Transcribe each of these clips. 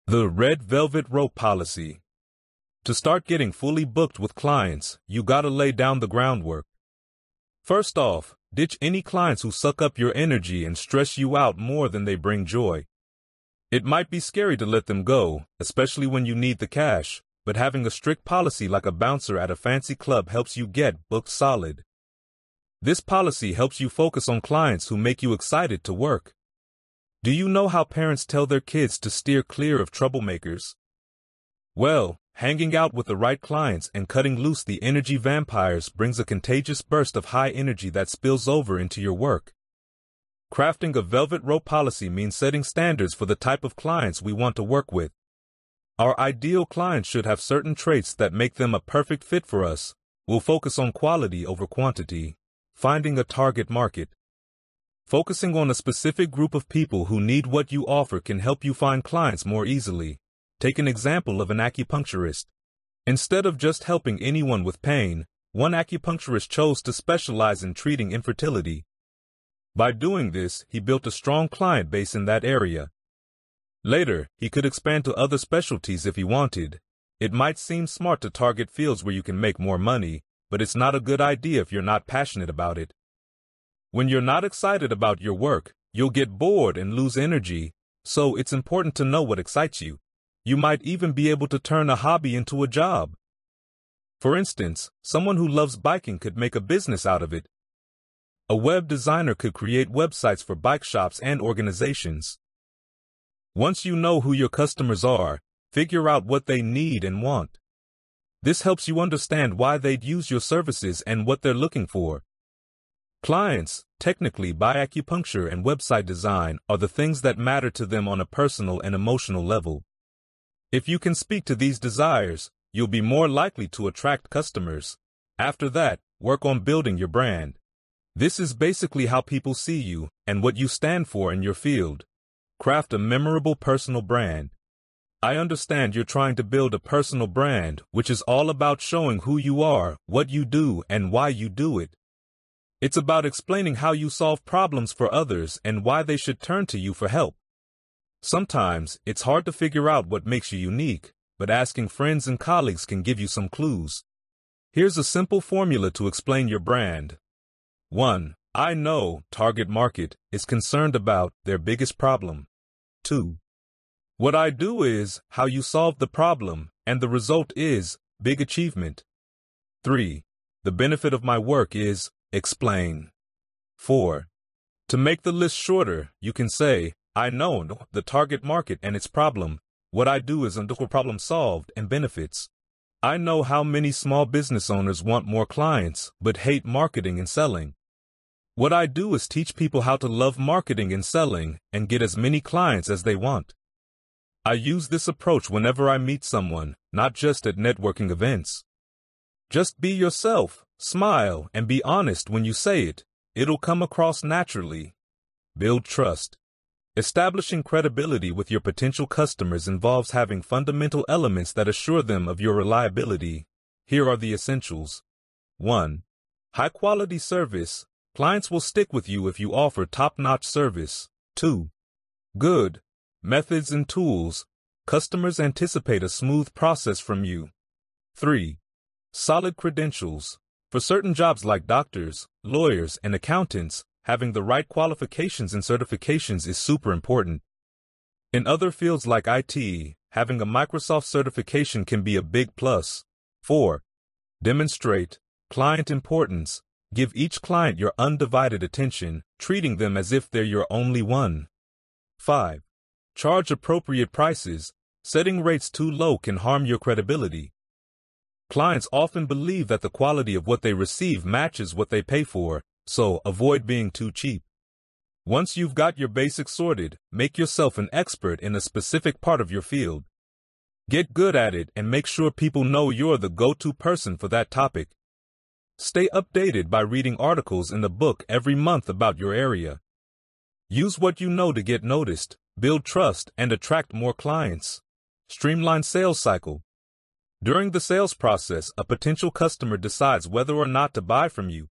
The Red Velvet Rope Policy. To start getting fully booked with clients, you gotta lay down the groundwork. First off, ditch any clients who suck up your energy and stress you out more than they bring joy. It might be scary to let them go, especially when you need the cash, but having a strict policy like a bouncer at a fancy club helps you get booked solid. This policy helps you focus on clients who make you excited to work. Do you know how parents tell their kids to steer clear of troublemakers? Well, hanging out with the right clients and cutting loose the energy vampires brings a contagious burst of high energy that spills over into your work. Crafting a velvet rope policy means setting standards for the type of clients we want to work with. Our ideal clients should have certain traits that make them a perfect fit for us. We'll focus on quality over quantity, finding a target market. Focusing on a specific group of people who need what you offer can help you find clients more easily. Take an example of an acupuncturist. Instead of just helping anyone with pain, one acupuncturist chose to specialize in treating infertility. By doing this, he built a strong client base in that area. Later, he could expand to other specialties if he wanted. It might seem smart to target fields where you can make more money, but it's not a good idea if you're not passionate about it. When you're not excited about your work, you'll get bored and lose energy, so it's important to know what excites you. You might even be able to turn a hobby into a job. For instance, someone who loves biking could make a business out of it. A web designer could create websites for bike shops and organizations. Once you know who your customers are, figure out what they need and want. This helps you understand why they'd use your services and what they're looking for. Clients, technically by acupuncture and website design, are the things that matter to them on a personal and emotional level. If you can speak to these desires, you'll be more likely to attract customers. After that, work on building your brand. This is basically how people see you and what you stand for in your field. Craft a memorable personal brand. I understand you're trying to build a personal brand, which is all about showing who you are, what you do, and why you do it. It's about explaining how you solve problems for others and why they should turn to you for help. Sometimes, it's hard to figure out what makes you unique, but asking friends and colleagues can give you some clues. Here's a simple formula to explain your brand. 1. I know target market is concerned about their biggest problem. 2. What I do is how you solve the problem, and the result is big achievement. 3. The benefit of my work is explain. 4. To make the list shorter, you can say, I know the target market and its problem. What I do is until problem solved and benefits. I know how many small business owners want more clients, but hate marketing and selling. What I do is teach people how to love marketing and selling and get as many clients as they want. I use this approach whenever I meet someone, not just at networking events. Just be yourself, smile, and be honest when you say it. It'll come across naturally. Build trust. Establishing credibility with your potential customers involves having fundamental elements that assure them of your reliability. Here are the essentials. 1. High-quality service. Clients will stick with you if you offer top-notch service. 2. Good methods and tools. Customers anticipate a smooth process from you. 3. Solid credentials. For certain jobs like doctors, lawyers, and accountants, having the right qualifications and certifications is super important. In other fields like IT, having a Microsoft certification can be a big plus. 4. Demonstrate client importance. Give each client your undivided attention, treating them as if they're your only one. 5. Charge appropriate prices. Setting rates too low can harm your credibility. Clients often believe that the quality of what they receive matches what they pay for, so avoid being too cheap. Once you've got your basics sorted, make yourself an expert in a specific part of your field. Get good at it and make sure people know you're the go-to person for that topic. Stay updated by reading articles in the book every month about your area. Use what you know to get noticed, build trust, and attract more clients. Streamline sales cycle. During the sales process, a potential customer decides whether or not to buy from you.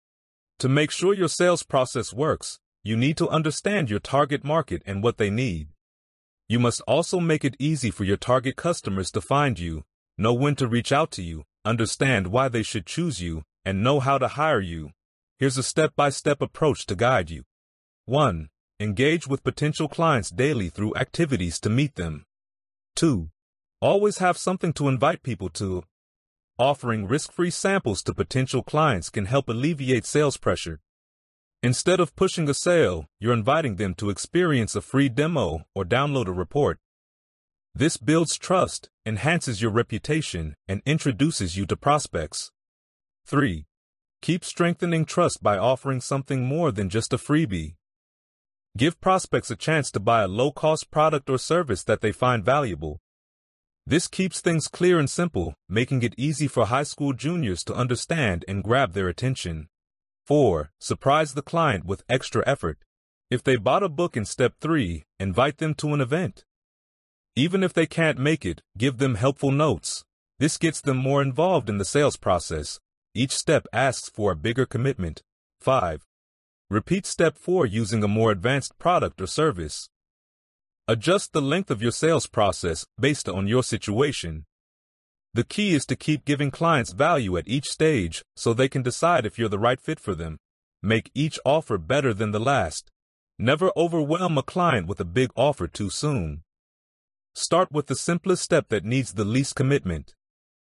To make sure your sales process works, you need to understand your target market and what they need. You must also make it easy for your target customers to find you, know when to reach out to you, understand why they should choose you, and know how to hire you. Here's a step-by-step approach to guide you. 1. Engage with potential clients daily through activities to meet them. 2. Always have something to invite people to. Offering risk-free samples to potential clients can help alleviate sales pressure. Instead of pushing a sale, you're inviting them to experience a free demo or download a report. This builds trust, enhances your reputation, and introduces you to prospects. 3. Keep strengthening trust by offering something more than just a freebie. Give prospects a chance to buy a low-cost product or service that they find valuable. This keeps things clear and simple, making it easy for high school juniors to understand and grab their attention. 4. Surprise the client with extra effort. If they bought a book in step 3, invite them to an event. Even if they can't make it, give them helpful notes. This gets them more involved in the sales process. Each step asks for a bigger commitment. 5. Repeat step 4 using a more advanced product or service. Adjust the length of your sales process based on your situation. The key is to keep giving clients value at each stage so they can decide if you're the right fit for them. Make each offer better than the last. Never overwhelm a client with a big offer too soon. Start with the simplest step that needs the least commitment.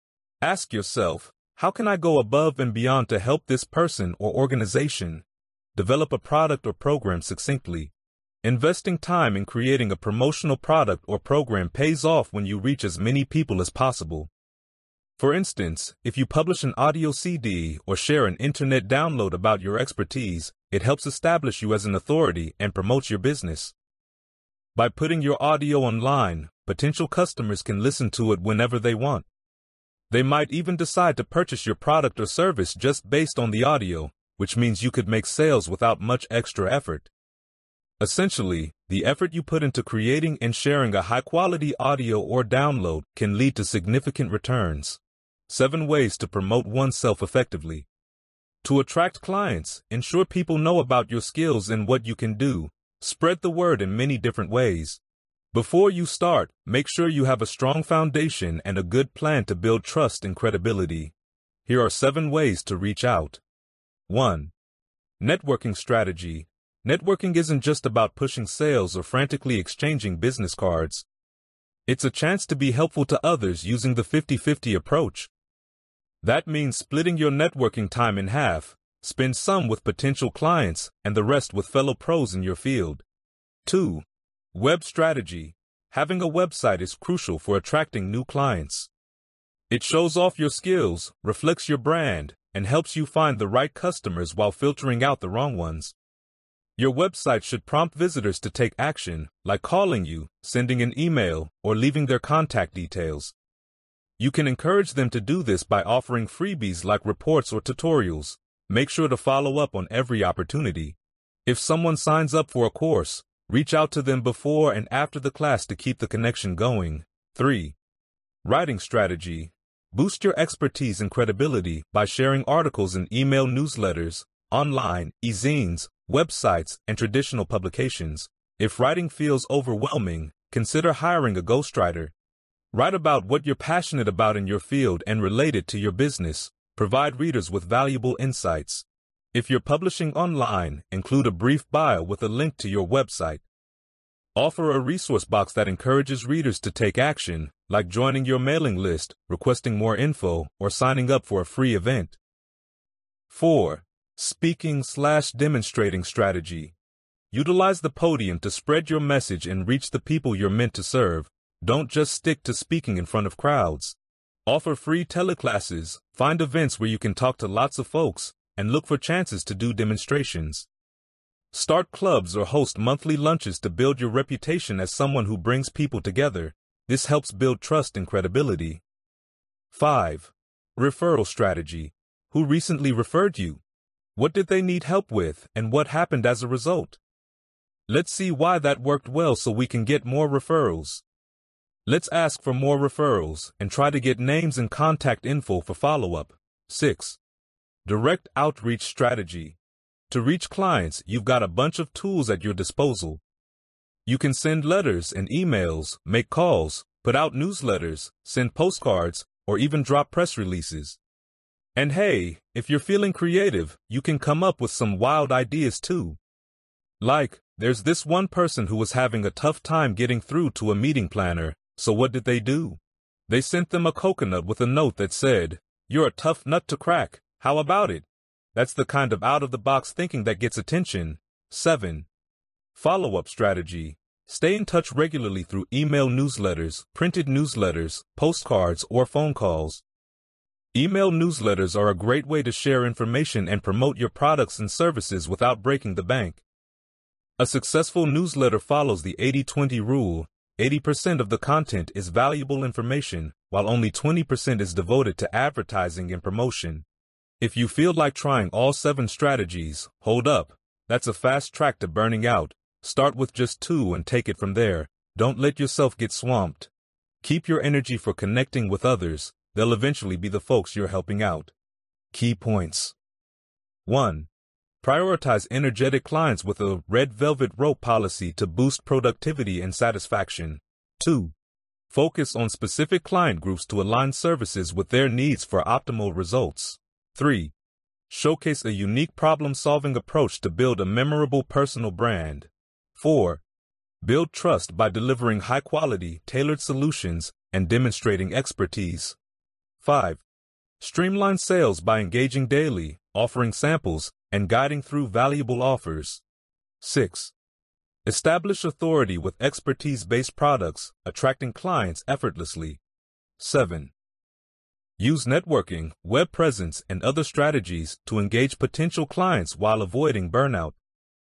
Ask yourself, how can I go above and beyond to help this person or organization? Develop a product or program succinctly. Investing time in creating a promotional product or program pays off when you reach as many people as possible. For instance, if you publish an audio CD or share an internet download about your expertise, it helps establish you as an authority and promotes your business. By putting your audio online, potential customers can listen to it whenever they want. They might even decide to purchase your product or service just based on the audio, which means you could make sales without much extra effort. Essentially, the effort you put into creating and sharing a high-quality audio or download can lead to significant returns. 7 ways to promote oneself effectively. To attract clients, ensure people know about your skills and what you can do. Spread the word in many different ways. Before you start, make sure you have a strong foundation and a good plan to build trust and credibility. Here are 7 ways to reach out. 1. Networking strategy. Networking isn't just about pushing sales or frantically exchanging business cards. It's a chance to be helpful to others using the 50-50 approach. That means splitting your networking time in half. Spend some with potential clients and the rest with fellow pros in your field. 2. Web strategy. Having a website is crucial for attracting new clients. It shows off your skills, reflects your brand, and helps you find the right customers while filtering out the wrong ones. Your website should prompt visitors to take action, like calling you, sending an email, or leaving their contact details. You can encourage them to do this by offering freebies like reports or tutorials. Make sure to follow up on every opportunity. If someone signs up for a course, reach out to them before and after the class to keep the connection going. 3. Writing strategy. Boost your expertise and credibility by sharing articles in email newsletters, online, e-zines, websites, and traditional publications. If writing feels overwhelming, consider hiring a ghostwriter. Write about what you're passionate about in your field and relate it to your business. Provide readers with valuable insights. If you're publishing online, include a brief bio with a link to your website. Offer a resource box that encourages readers to take action, like joining your mailing list, requesting more info, or signing up for a free event. 4. Speaking/demonstrating strategy. Utilize the podium to spread your message and reach the people you're meant to serve. Don't just stick to speaking in front of crowds. Offer free teleclasses, find events where you can talk to lots of folks, and look for chances to do demonstrations. Start clubs or host monthly lunches to build your reputation as someone who brings people together. This helps build trust and credibility. 5. Referral strategy. Who recently referred you? What did they need help with, and what happened as a result? Let's see why that worked well so we can get more referrals. Let's ask for more referrals and try to get names and contact info for follow-up. 6. Direct outreach strategy. To reach clients, you've got a bunch of tools at your disposal. You can send letters and emails, make calls, put out newsletters, send postcards, or even drop press releases. And hey, if you're feeling creative, you can come up with some wild ideas too. Like, there's this one person who was having a tough time getting through to a meeting planner, so what did they do? They sent them a coconut with a note that said, "You're a tough nut to crack, how about it?" That's the kind of out-of-the-box thinking that gets attention. 7. Follow-up strategy. Stay in touch regularly through email newsletters, printed newsletters, postcards, or phone calls. Email newsletters are a great way to share information and promote your products and services without breaking the bank. A successful newsletter follows the 80-20 rule. 80% of the content is valuable information, while only 20% is devoted to advertising and promotion. If you feel like trying all 7 strategies, hold up. That's a fast track to burning out. Start with just 2 and take it from there. Don't let yourself get swamped. Keep your energy for connecting with others. They'll eventually be the folks you're helping out. Key points. 1. Prioritize energetic clients with a red velvet rope policy to boost productivity and satisfaction. 2. Focus on specific client groups to align services with their needs for optimal results. 3. Showcase a unique problem-solving approach to build a memorable personal brand. 4. Build trust by delivering high-quality, tailored solutions and demonstrating expertise. 5. Streamline sales by engaging daily, offering samples, and guiding through valuable offers. 6. Establish authority with expertise-based products, attracting clients effortlessly. 7. Use networking, web presence, and other strategies to engage potential clients while avoiding burnout.